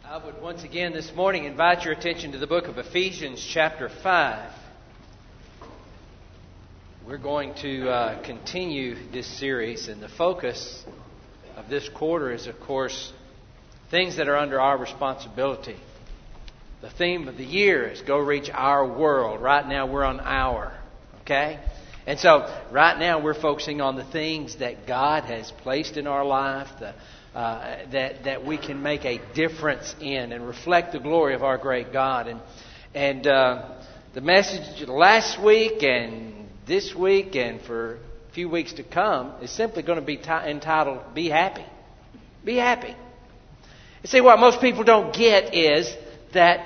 I would once again this morning invite your attention to the book of Ephesians chapter 5. We're going to continue this series, and the focus of this quarter is, of course, things that are under our responsibility. The theme of the year is Go Reach Our World. Right now we're on Our, okay? And so right now we're focusing on the things that God has placed in our life, that we can make a difference in and reflect the glory of our great God. And the message last week and this week and for a few weeks to come is simply going to be entitled, Be Happy. Be happy. You see, what most people don't get is that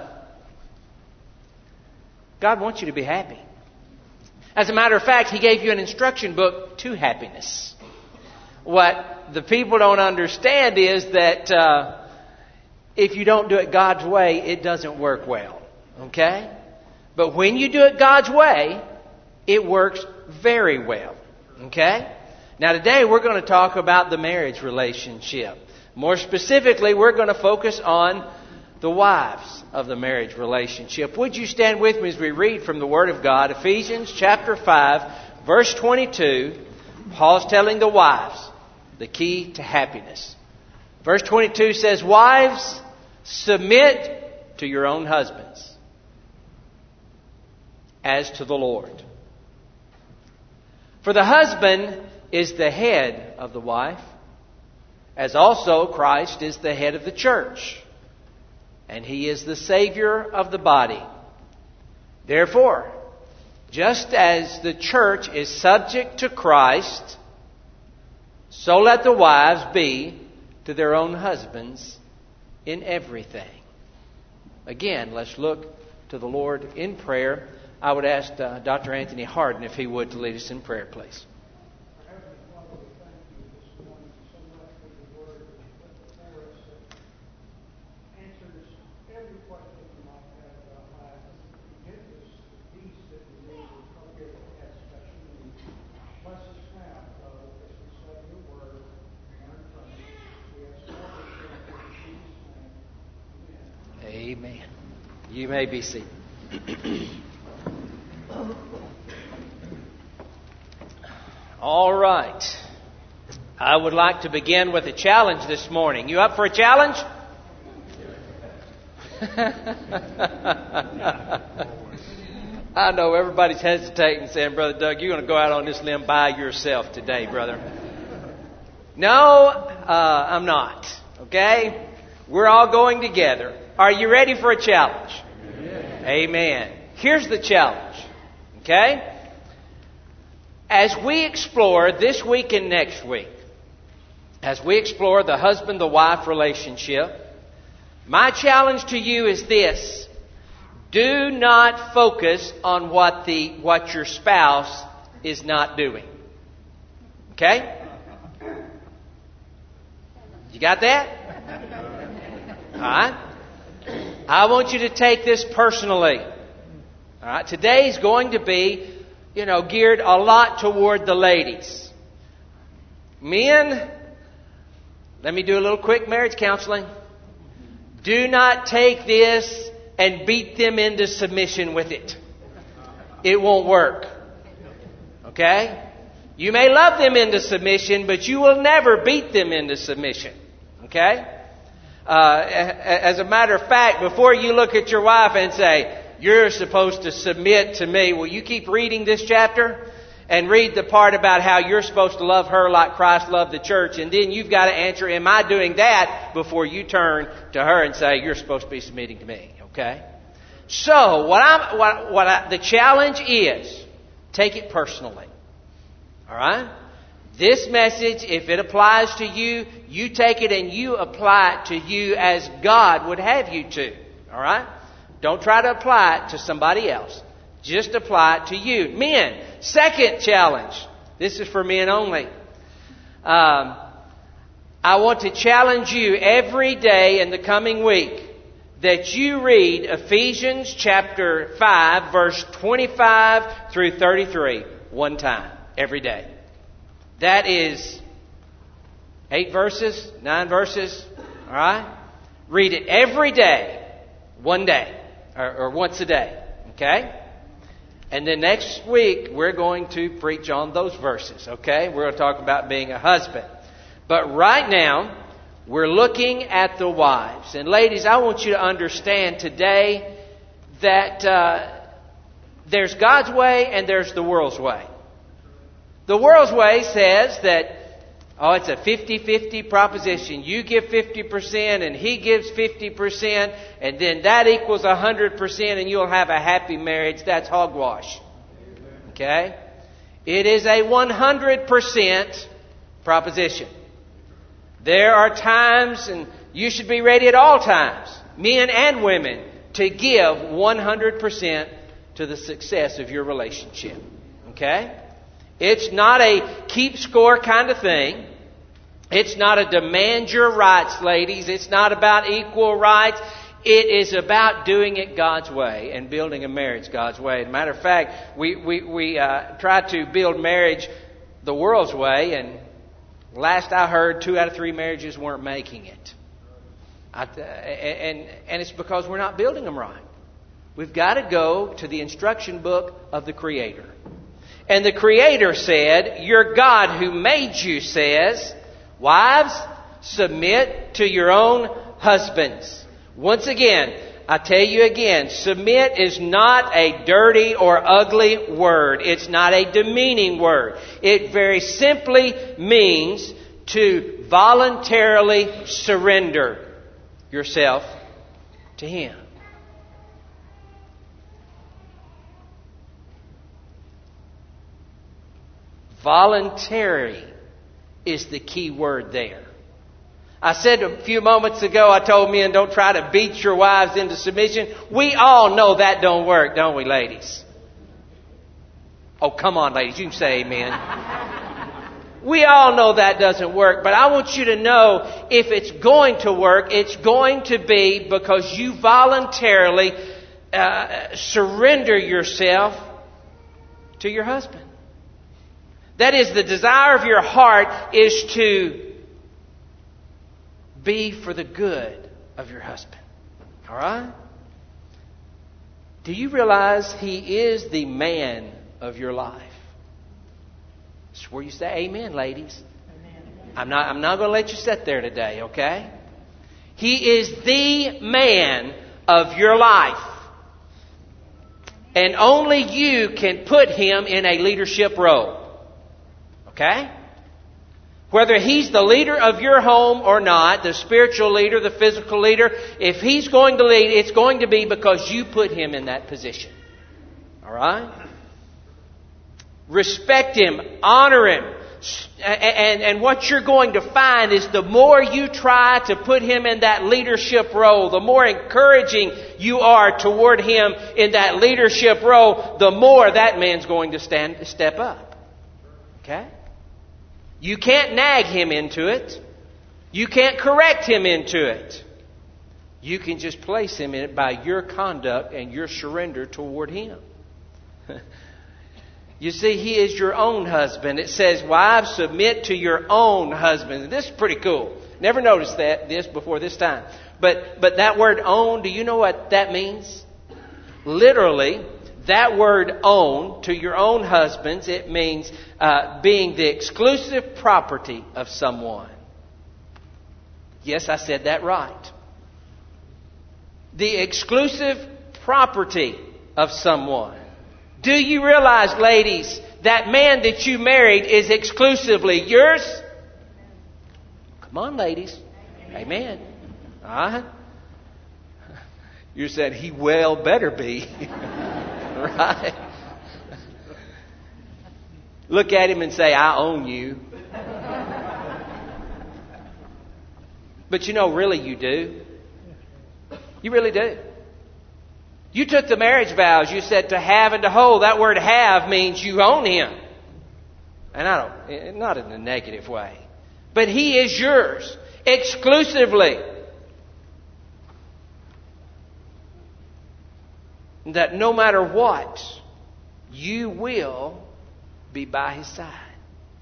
God wants you to be happy. As a matter of fact, He gave you an instruction book to happiness. What the people don't understand is that if you don't do it God's way, it doesn't work well. Okay? But when you do it God's way, it works very well. Okay? Now today we're going to talk about the marriage relationship. More specifically, we're going to focus on the wives of the marriage relationship. Would you stand with me as we read from the Word of God, Ephesians chapter 5, verse 22. Paul's telling the wives the key to happiness. Verse 22 says, Wives, submit to your own husbands as to the Lord. For the husband is the head of the wife, as also Christ is the head of the church, and He is the Savior of the body. Therefore, just as the church is subject to Christ, so let the wives be to their own husbands in everything. Again, let's look to the Lord in prayer. I would ask Dr. Anthony Harden if he would to lead us in prayer, please. Amen. You may be seated. All right. I would like to begin with a challenge this morning. You up for a challenge? I know everybody's hesitating, saying, Brother Doug, you're going to go out on this limb by yourself today, brother. No, I'm not. Okay? We're all going together. Are you ready for a challenge? Amen. Here's the challenge. Okay? As we explore this week and next week, as we explore the husband-to-wife relationship, my challenge to you is this. Do not focus on what your spouse is not doing. Okay? You got that? All right? I want you to take this personally. All right? Today's going to be, geared a lot toward the ladies. Men, let me do a little quick marriage counseling. Do not take this and beat them into submission with it. It won't work. Okay? You may love them into submission, but you will never beat them into submission. Okay? As a matter of fact, before you look at your wife and say, you're supposed to submit to me, will you keep reading this chapter and read the part about how you're supposed to love her like Christ loved the church, and then you've got to answer, am I doing that, before you turn to her and say, you're supposed to be submitting to me. Okay? So, the challenge is, take it personally. All right? This message, if it applies to you, you take it and you apply it to you as God would have you to. All right? Don't try to apply it to somebody else. Just apply it to you. Men, second challenge. This is for men only. I want to challenge you every day in the coming week that you read Ephesians chapter 5, verse 25 through 33 one time every day. That is 8 verses, 9 verses. All right? Read it every day, one day, or once a day. Okay? And then next week, we're going to preach on those verses. Okay? We're going to talk about being a husband. But right now, we're looking at the wives. And ladies, I want you to understand today that there's God's way and there's the world's way. The world's way says that, it's a 50-50 proposition. You give 50% and he gives 50%, and then that equals 100% and you'll have a happy marriage. That's hogwash. Okay? It is a 100% proposition. There are times, and you should be ready at all times, men and women, to give 100% to the success of your relationship. Okay? It's not a keep score kind of thing. It's not a demand your rights, ladies. It's not about equal rights. It is about doing it God's way and building a marriage God's way. As a matter of fact, we try to build marriage the world's way, and last I heard, 2 out of 3 marriages weren't making it. And it's because we're not building them right. We've got to go to the instruction book of the Creator. And the Creator said, your God who made you says, wives, submit to your own husbands. Once again, I tell you again, submit is not a dirty or ugly word. It's not a demeaning word. It very simply means to voluntarily surrender yourself to Him. Voluntary is the key word there. I said a few moments ago, I told men, don't try to beat your wives into submission. We all know that don't work, don't we, ladies? Oh, come on, ladies. You can say amen. We all know that doesn't work. But I want you to know, if it's going to work, it's going to be because you voluntarily surrender yourself to your husband. That is, the desire of your heart is to be for the good of your husband. All right? Do you realize he is the man of your life? That's where you say amen, ladies. Amen. I'm not going to let you sit there today, okay? He is the man of your life. And only you can put him in a leadership role. Okay? Whether he's the leader of your home or not, the spiritual leader, the physical leader, if he's going to lead, it's going to be because you put him in that position. All right? Respect him, honor him. And what you're going to find is the more you try to put him in that leadership role, the more encouraging you are toward him in that leadership role, the more that man's going to step up. Okay? You can't nag him into it. You can't correct him into it. You can just place him in it by your conduct and your surrender toward him. You see, he is your own husband. It says, wives, submit to your own husband. This is pretty cool. Never noticed this before this time. But that word own, do you know what that means? Literally, that word own, to your own husbands, it means being the exclusive property of someone. Yes, I said that right. The exclusive property of someone. Do you realize, ladies, that man that you married is exclusively yours? Come on, ladies. Amen. You said he well better be. Right? Look at him and say, I own you. But you know, really you do. You really do. You took the marriage vows. You said to have and to hold. That word have means you own him. And not in a negative way. But he is yours exclusively. That no matter what, you will be by his side.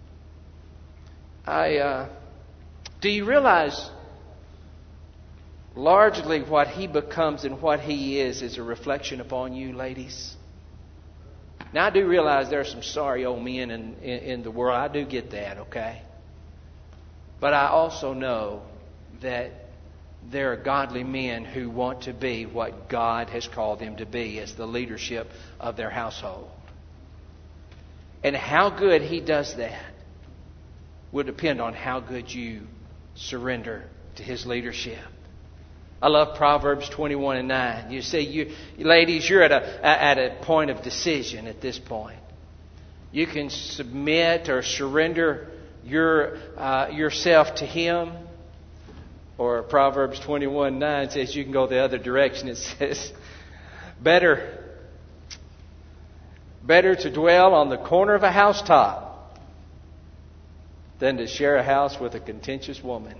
Do you realize largely what he becomes and what he is a reflection upon you, ladies. Now, I do realize there are some sorry old men in the world. I do get that, okay? But I also know that there are godly men who want to be what God has called them to be as the leadership of their household. And how good he does that will depend on how good you surrender to his leadership. I love Proverbs 21:9. You see, you ladies, you're at a point of decision at this point. You can submit or surrender yourself to him. Or Proverbs 21:9 says you can go the other direction. It says, better to dwell on the corner of a housetop than to share a house with a contentious woman.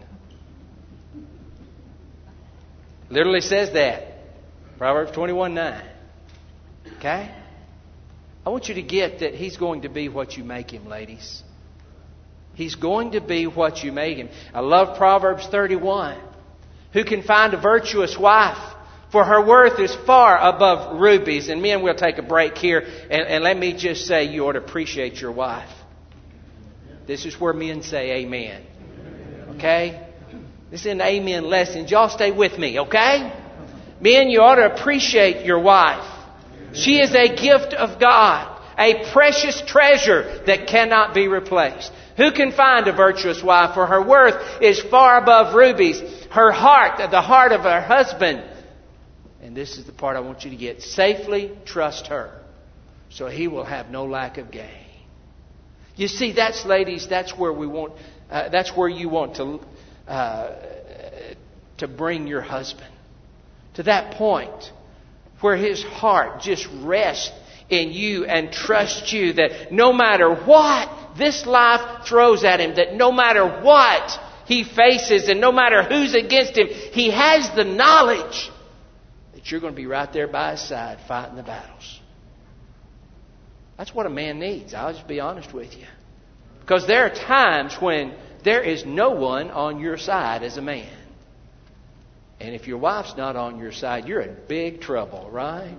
Literally says that. Proverbs 21:9. Okay? I want you to get that he's going to be what you make him, ladies. He's going to be what you make him. I love Proverbs 31. Who can find a virtuous wife? For her worth is far above rubies. And men, we'll take a break here. And let me just say, you ought to appreciate your wife. This is where men say amen. Okay? This is an amen lesson. Y'all stay with me, okay? Men, you ought to appreciate your wife. She is a gift of God. A precious treasure that cannot be replaced. Who can find a virtuous wife? For her worth is far above rubies. Her heart, the heart of her husband. And this is the part I want you to get. Safely trust her, so he will have no lack of gain. You see, that's, ladies, that's where we want. That's where you want to bring your husband to that point where his heart just rests in you and trusts you, that no matter what this life throws at him, that no matter what he faces and no matter who's against him, he has the knowledge that you're going to be right there by his side fighting the battles. That's what a man needs. I'll just be honest with you. Because there are times when there is no one on your side as a man. And if your wife's not on your side, you're in big trouble, right?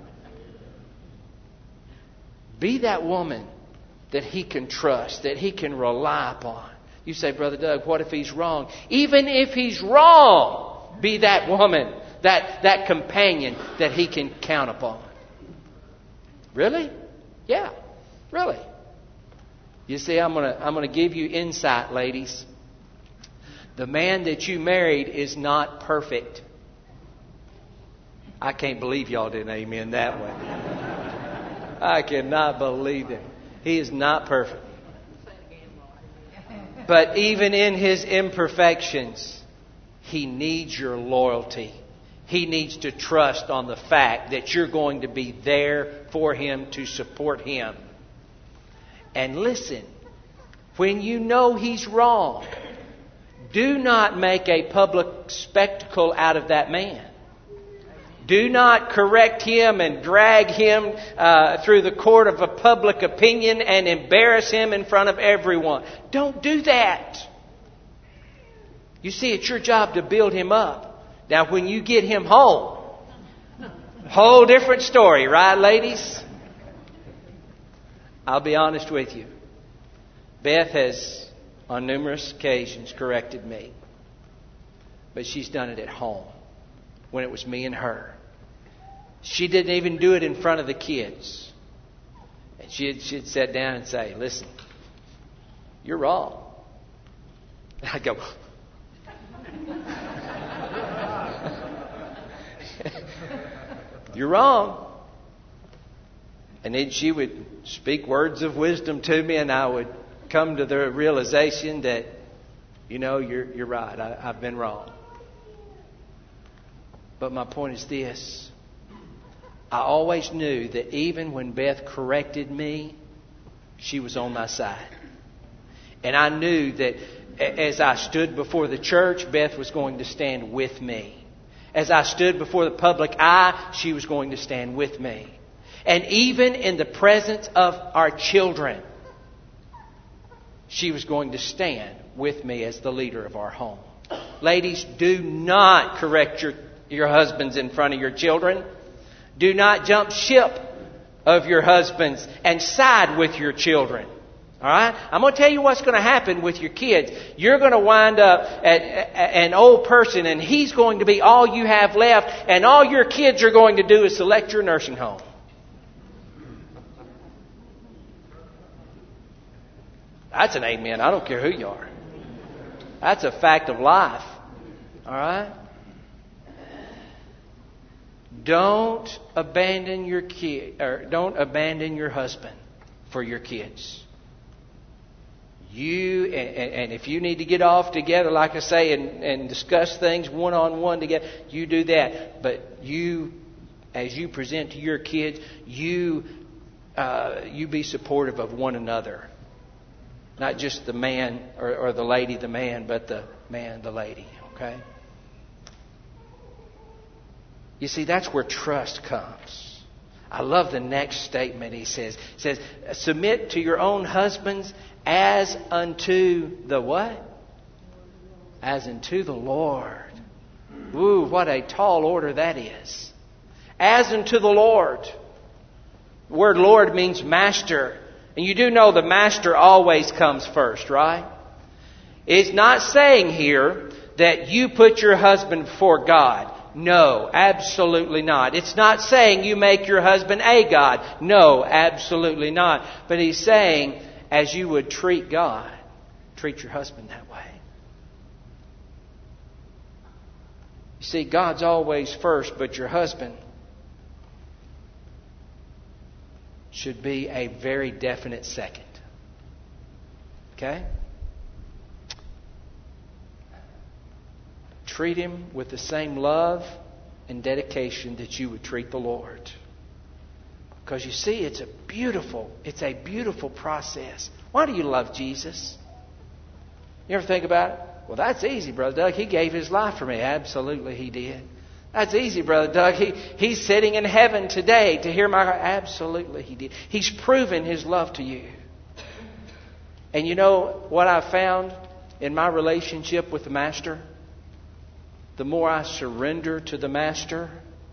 Be that woman that he can trust, that he can rely upon. You say, Brother Doug, what if he's wrong? Even if he's wrong, be that woman, that companion that he can count upon. Really? Yeah, really. You see, I'm going to give you insight, ladies. The man that you married is not perfect. I can't believe y'all didn't amen that one. I cannot believe it. He is not perfect. But even in his imperfections, he needs your loyalty. He needs to trust on the fact that you're going to be there for him to support him. And listen, when you know he's wrong, do not make a public spectacle out of that man. Do not correct him and drag him through the court of a public opinion and embarrass him in front of everyone. Don't do that. You see, it's your job to build him up. Now, when you get him home, whole different story, right, ladies? I'll be honest with you. Beth has, on numerous occasions, corrected me. But she's done it at home, when it was me and her. She didn't even do it in front of the kids. And she'd sit down and say, listen, you're wrong. And I'd go, you're wrong. And then she would speak words of wisdom to me, and I would come to the realization that, you know, you're right. I've been wrong. But my point is this. I always knew that even when Beth corrected me, she was on my side. And I knew that as I stood before the church, Beth was going to stand with me. As I stood before the public eye, she was going to stand with me. And even in the presence of our children, she was going to stand with me as the leader of our home. Ladies, do not correct your husbands in front of your children. Do not jump ship of your husbands and side with your children. All right? I'm going to tell you what's going to happen with your kids. You're going to wind up an old person, and he's going to be all you have left, and all your kids are going to do is select your nursing home. That's an amen. I don't care who you are. That's a fact of life. All right? Don't abandon your don't abandon your husband for your kids. You and if you need to get off together, like I say, and discuss things one-on-one together, you do that. But you, as you present to your kids, you be supportive of one another. Not just the man or the lady, the man, but the man, the lady. Okay? You see, that's where trust comes. I love the next statement he says. It says, submit to your own husbands as unto the what? As unto the Lord. Ooh, what a tall order that is. As unto the Lord. The word Lord means master. And you do know the master always comes first, right? It's not saying here that you put your husband before God. No, absolutely not. It's not saying you make your husband a God. No, absolutely not. But he's saying, as you would treat God, treat your husband that way. You see, God's always first, but your husband should be a very definite second. Okay? Treat him with the same love and dedication that you would treat the Lord. Because you see, it's a beautiful process. Why do you love Jesus? You ever think about it? Well, that's easy, Brother Doug. He gave His life for me. Absolutely, He did. That's easy, Brother Doug. He's sitting in heaven today to hear my heart. Absolutely, He did. He's proven His love to you. And you know what I found in my relationship with the Master? The more I surrender to the Master,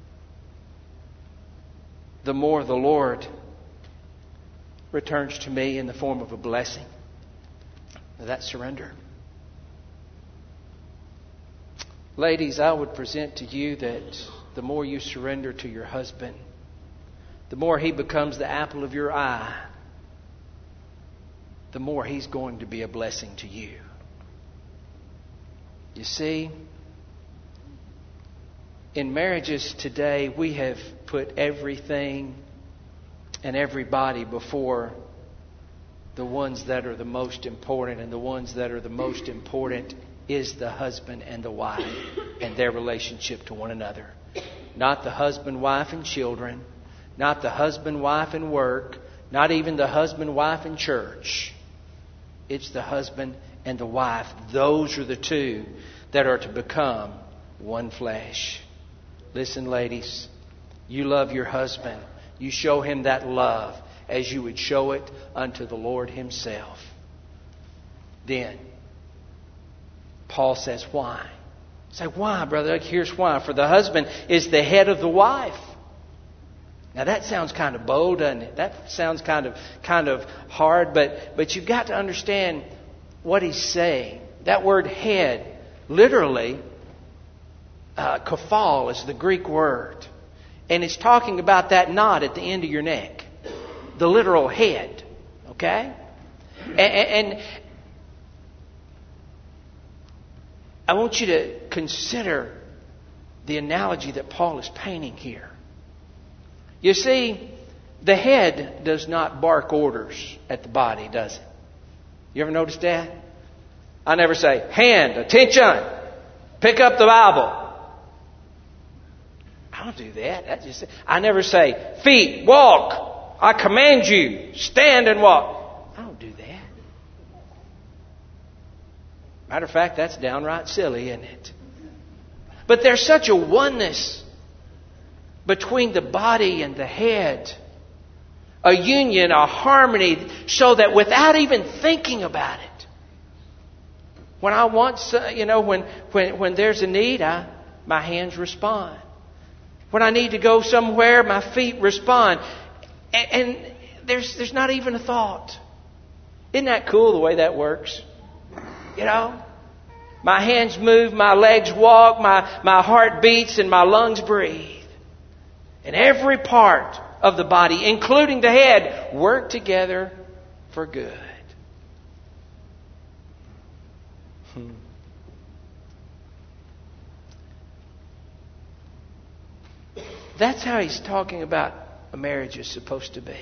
the more the Lord returns to me in the form of a blessing. That surrender. Ladies, I would present to you that the more you surrender to your husband, the more he becomes the apple of your eye, the more he's going to be a blessing to you. You see, in marriages today, we have put everything and everybody before the ones that are the most important. And the ones that are the most important is the husband and the wife and their relationship to one another. Not the husband, wife, and children. Not the husband, wife, and work. Not even the husband, wife, and church. It's the husband and the wife. Those are the two that are to become one flesh. Listen, ladies, you love your husband. You show him that love as you would show it unto the Lord Himself. Then, Paul says, why? Say, why, brother? Here's why. For the husband is the head of the wife. Now that sounds kind of bold, doesn't it? That sounds kind of hard, but you've got to understand what he's saying. That word head, literally, kafal is the Greek word. And it's talking about that knot at the end of your neck. The literal head. Okay? And I want you to consider the analogy that Paul is painting here. You see, the head does not bark orders at the body, does it? You ever notice that? I never say, hand, attention, pick up the Bible. I don't do that. I never say, feet, walk. I command you, stand and walk. I don't do that. Matter of fact, that's downright silly, isn't it? But there's such a oneness between the body and the head. A union, a harmony, so that without even thinking about it, When I want, when there's a need, my hands respond. When I need to go somewhere, my feet respond. And there's not even a thought. Isn't that cool the way that works? My hands move, my legs walk, my heart beats, and my lungs breathe. And every part of the body, including the head, work together for good. That's how he's talking about a marriage is supposed to be.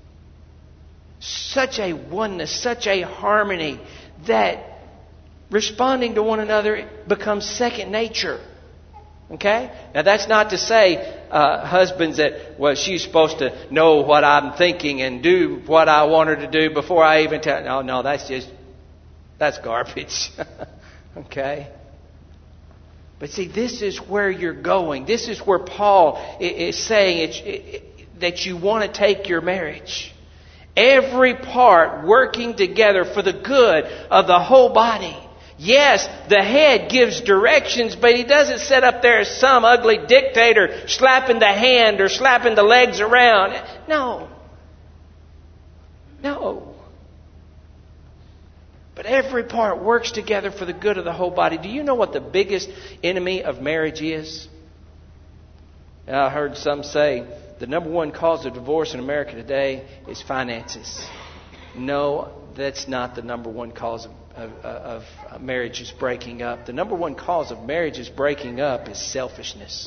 Such a oneness, such a harmony that responding to one another becomes second nature. Okay? Now that's not to say, husbands, that, well, she's supposed to know what I'm thinking and do what I want her to do before I even tell. No, that's garbage. Okay? But see, this is where you're going. This is where Paul is saying that you want to take your marriage. Every part working together for the good of the whole body. Yes, the head gives directions, but he doesn't sit up there as some ugly dictator slapping the hand or slapping the legs around. No. But every part works together for the good of the whole body. Do you know what the biggest enemy of marriage is? And I heard some say the number one cause of divorce in America today is finances. No, that's not the number one cause of marriages breaking up. The number one cause of marriages breaking up is selfishness.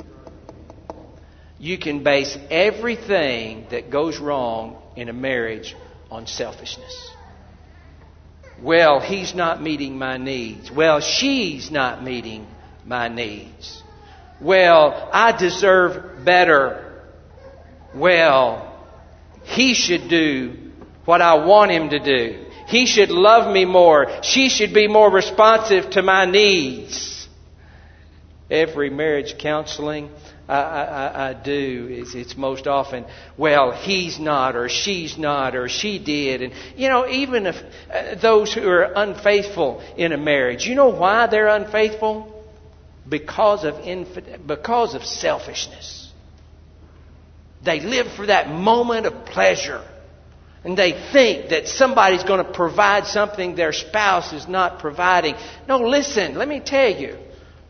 You can base everything that goes wrong in a marriage on selfishness. Well, he's not meeting my needs. Well, she's not meeting my needs. Well, I deserve better. Well, he should do what I want him to do. He should love me more. She should be more responsive to my needs. Every marriage counseling I do, it's most often, well, he's not, or she's not, or she did. And, even if those who are unfaithful in a marriage, you know why they're unfaithful? Because of selfishness. They live for that moment of pleasure. And they think that somebody's going to provide something their spouse is not providing. No, listen, let me tell you.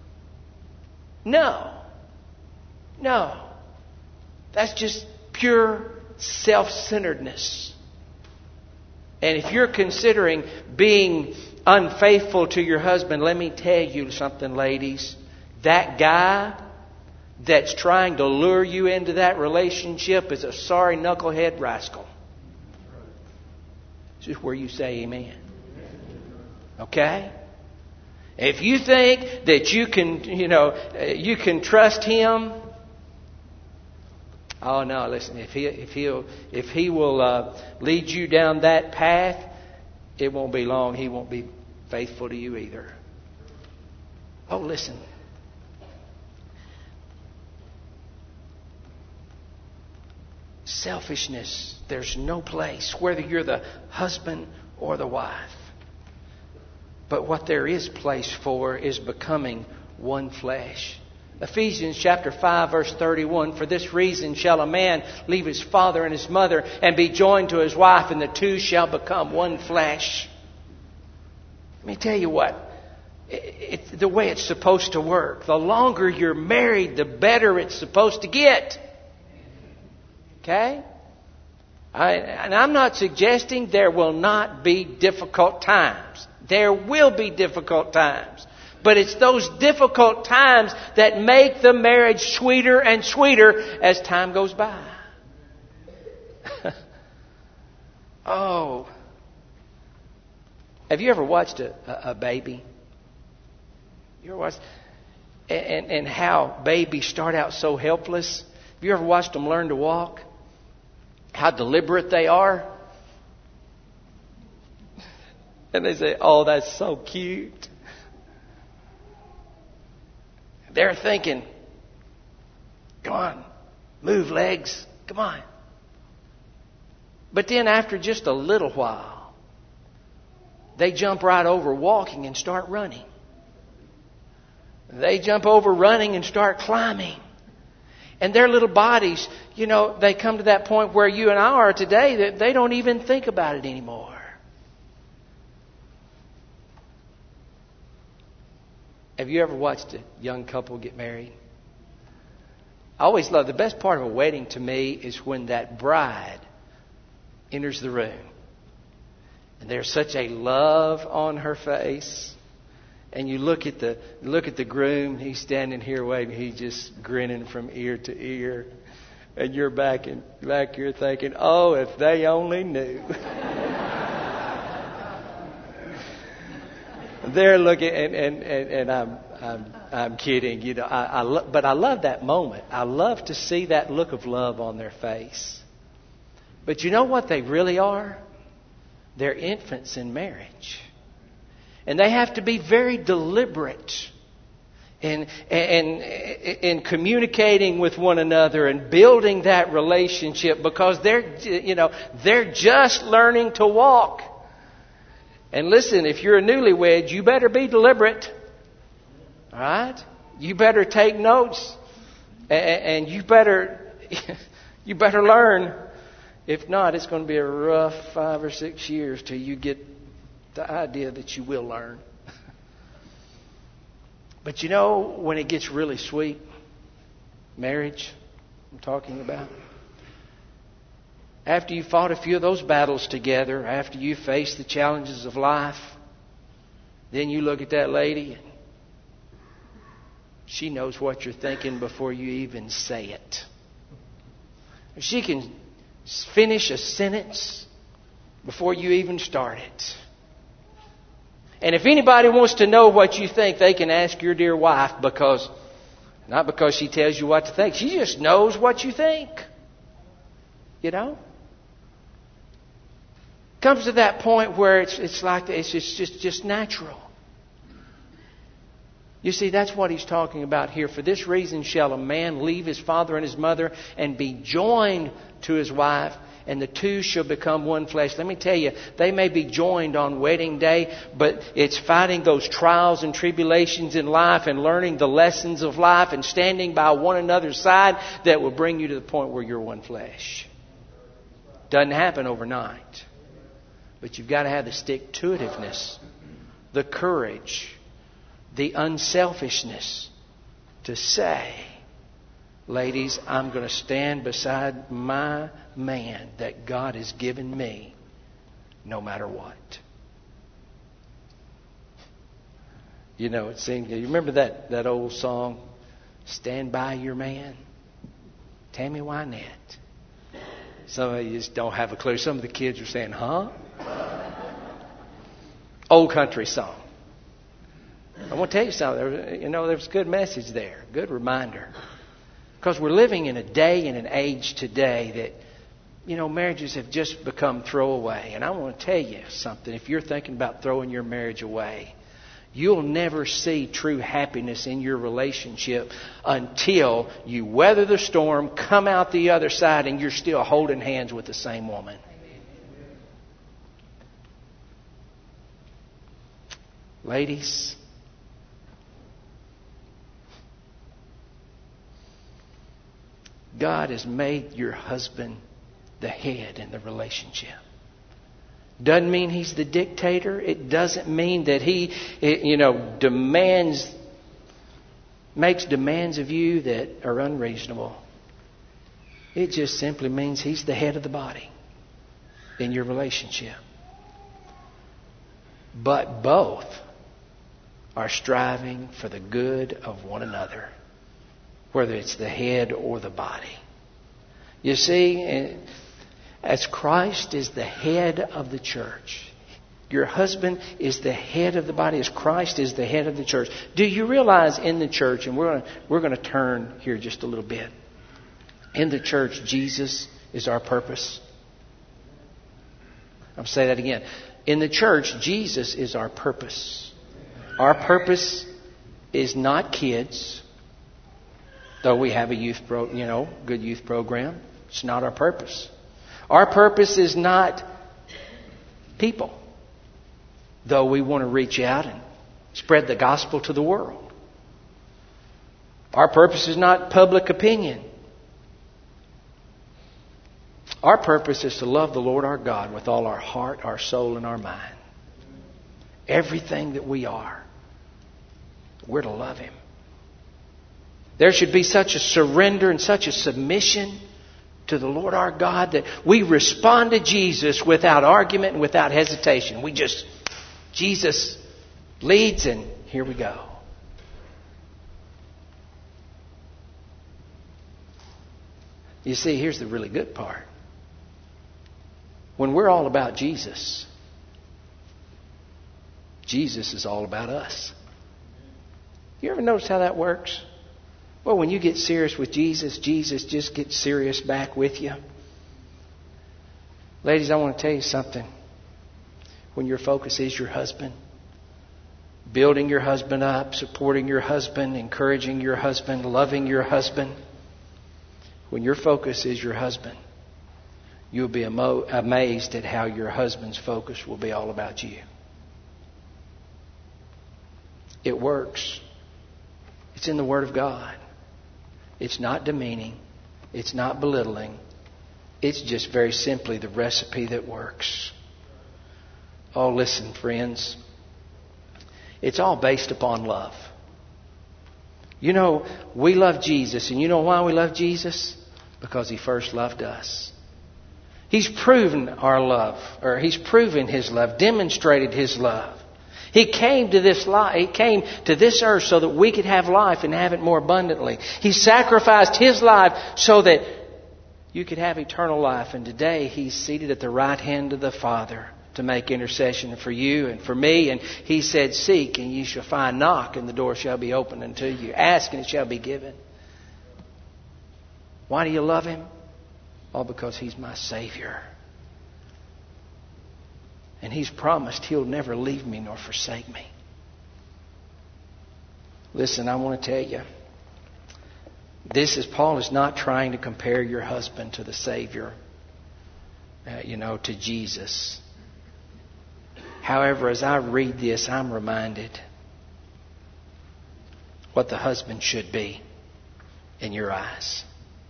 No. That's just pure self-centeredness. And if you're considering being unfaithful to your husband, let me tell you something, ladies. That guy that's trying to lure you into that relationship is a sorry knucklehead rascal. This is where you say amen. Okay? If you think that you can trust him, oh no! Listen, if he will lead you down that path, it won't be long. He won't be faithful to you either. Oh, listen. Selfishness. There's no place, whether you're the husband or the wife. But what there is place for is becoming one flesh. Ephesians chapter 5 verse 31, for this reason shall a man leave his father and his mother and be joined to his wife, and the two shall become one flesh. Let me tell you what, it's the way it's supposed to work. The longer you're married, the better it's supposed to get. Okay? And I'm not suggesting there will not be difficult times. There will be difficult times. But it's those difficult times that make the marriage sweeter and sweeter as time goes by. Oh. Have you ever watched a baby? You ever watched? And how babies start out so helpless? Have you ever watched them learn to walk? How deliberate they are? And they say, oh, that's so cute. They're thinking, come on, move legs, come on. But then after just a little while, They jump right over walking and start running. They jump over running and start climbing. And their little bodies, they come to that point where you and I are today that they don't even think about it anymore. Have you ever watched a young couple get married? I always love, the best part of a wedding to me is when that bride enters the room. And there's such a love on her face. And you look at the groom, he's standing here waiting, he's just grinning from ear to ear. And you're back here thinking, oh, if they only knew. They're looking, and I'm kidding, but I love that moment. I love to see that look of love on their face. But you know what they really are? They're infants in marriage. And they have to be very deliberate in communicating with one another and building that relationship, because they're just learning to walk. And listen, if you're a newlywed, you better be deliberate. All right? You better take notes, and you better learn. If not, it's going to be a rough 5 or 6 years till you get the idea that you will learn. But when it gets really sweet, marriage, I'm talking about, after you fought a few of those battles together, after you faced the challenges of life, then you look at that lady and she knows what you're thinking before you even say it. She can finish a sentence before you even start it. And if anybody wants to know what you think, they can ask your dear wife, not because she tells you what to think. She just knows what you think. Comes to that point where it's like it's just natural. You see, that's what he's talking about here. For this reason shall a man leave his father and his mother and be joined to his wife, and the two shall become one flesh. Let me tell you, they may be joined on wedding day, but it's fighting those trials and tribulations in life and learning the lessons of life and standing by one another's side that will bring you to the point where you're one flesh. Doesn't happen overnight. But you've got to have the stick-to-itiveness, the courage, the unselfishness to say, ladies, I'm going to stand beside my man that God has given me no matter what. It seems, you remember that old song, Stand By Your Man? Tammy Wynette. Some of you just don't have a clue. Some of the kids are saying, huh? Old country song. I want to tell you something. There's a good message there. Good reminder. Because we're living in a day and an age today that, marriages have just become throwaway. And I want to tell you something. If you're thinking about throwing your marriage away, you'll never see true happiness in your relationship until you weather the storm, come out the other side, and you're still holding hands with the same woman. Ladies, God has made your husband the head in the relationship. Doesn't mean he's the dictator. It doesn't mean that he, makes demands of you that are unreasonable. It just simply means he's the head of the body in your relationship. But both are striving for the good of one another, whether it's the head or the body. You see, as Christ is the head of the church, your husband is the head of the body as Christ is the head of the church. Do you realize in the church, and we're going to turn here just a little bit. In the church, Jesus is our purpose. I'll say that again. In the church, Jesus is our purpose. Our purpose is not kids, though we have a good youth program. It's not our purpose. Our purpose is not people, though we want to reach out and spread the gospel to the world. Our purpose is not public opinion. Our purpose is to love the Lord our God with all our heart, our soul, and our mind. Everything that we are, we're to love Him. There should be such a surrender and such a submission to the Lord our God that we respond to Jesus without argument and without hesitation. Jesus leads and here we go. You see, here's the really good part. When we're all about Jesus, Jesus is all about us. You ever notice how that works? Well, when you get serious with Jesus, Jesus just gets serious back with you. Ladies, I want to tell you something. When your focus is your husband, building your husband up, supporting your husband, encouraging your husband, loving your husband, when your focus is your husband, you'll be amazed at how your husband's focus will be all about you. It works. It's in the Word of God. It's not demeaning. It's not belittling. It's just very simply the recipe that works. Oh, listen, friends. It's all based upon love. You know, we love Jesus. And you know why we love Jesus? Because He first loved us. He's proven our love. Or He's proven His love. Demonstrated His love. He came to this life. He came to this earth so that we could have life and have it more abundantly. He sacrificed His life so that you could have eternal life. And today He's seated at the right hand of the Father to make intercession for you and for me. And He said, "Seek and ye shall find. Knock and the door shall be opened unto you. Ask and it shall be given." Why do you love Him? All because He's my Savior. And He's promised He'll never leave me nor forsake me. Listen, I want to tell you. Paul is not trying to compare your husband to the Savior. To Jesus. However, as I read this, I'm reminded what the husband should be in your eyes.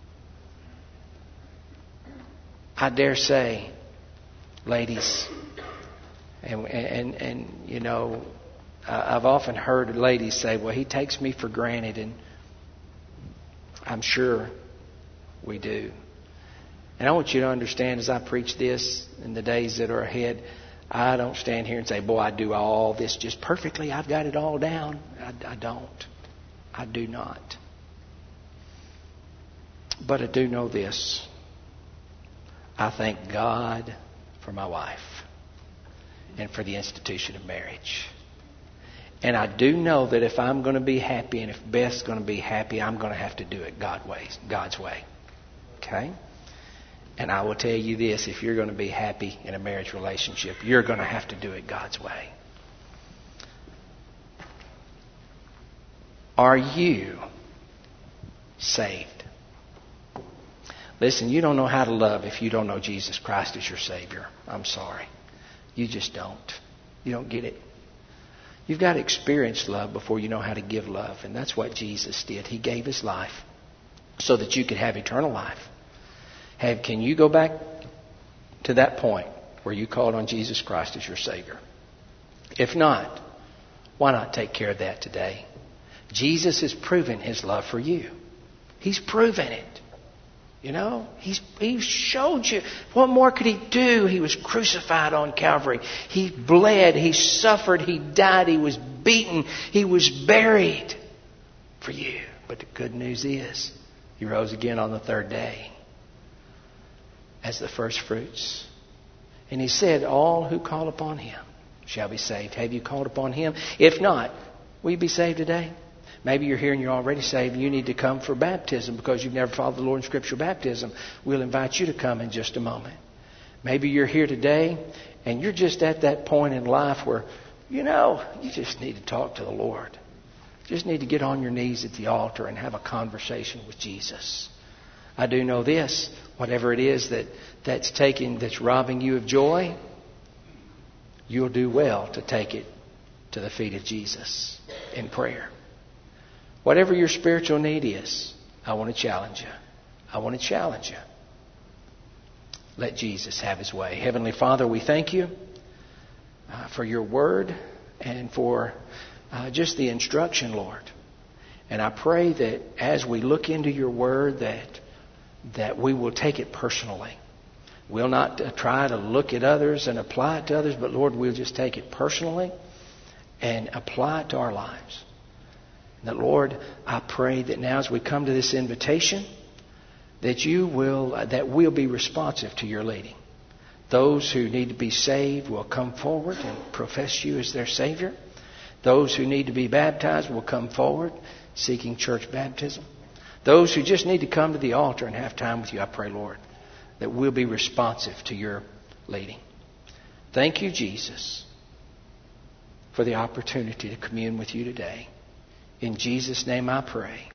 I dare say, ladies, and I've often heard ladies say, "Well, he takes me for granted," and I'm sure we do. And I want you to understand, as I preach this in the days that are ahead, I don't stand here and say, "Boy, I do all this just perfectly. I've got it all down." I don't. I do not. But I do know this. I thank God for my wife and for the institution of marriage. And I do know that if I'm going to be happy and if Beth's going to be happy, I'm going to have to do it God's way. Okay? And I will tell you this, if you're going to be happy in a marriage relationship, you're going to have to do it God's way. Are you saved? Listen, you don't know how to love if you don't know Jesus Christ as your Savior. I'm sorry. You just don't. You don't get it. You've got to experience love before you know how to give love. And that's what Jesus did. He gave His life so that you could have eternal life. Can you go back to that point where you called on Jesus Christ as your Savior? If not, why not take care of that today? Jesus has proven His love for you. He's proven it. He showed you. What more could He do? He was crucified on Calvary. He bled. He suffered. He died. He was beaten. He was buried for you. But the good news is He rose again on the third day as the first fruits. And He said, all who call upon Him shall be saved. Have you called upon Him? If not, will you be saved today? Maybe you're here and you're already saved and you need to come for baptism because you've never followed the Lord in scriptural baptism. We'll invite you to come in just a moment. Maybe you're here today and you're just at that point in life where, you just need to talk to the Lord. You just need to get on your knees at the altar and have a conversation with Jesus. I do know this, whatever it is that's robbing you of joy, you'll do well to take it to the feet of Jesus in prayer. Whatever your spiritual need is, I want to challenge you. I want to challenge you. Let Jesus have His way. Heavenly Father, we thank You for Your Word and for just the instruction, Lord. And I pray that as we look into Your Word, that we will take it personally. We'll not try to look at others and apply it to others, but Lord, we'll just take it personally and apply it to our lives. And that, Lord, I pray that now as we come to this invitation, that we'll be responsive to Your leading. Those who need to be saved will come forward and profess You as their Savior. Those who need to be baptized will come forward seeking church baptism. Those who just need to come to the altar and have time with You, I pray, Lord, that we'll be responsive to Your leading. Thank You, Jesus, for the opportunity to commune with You today. In Jesus' name I pray.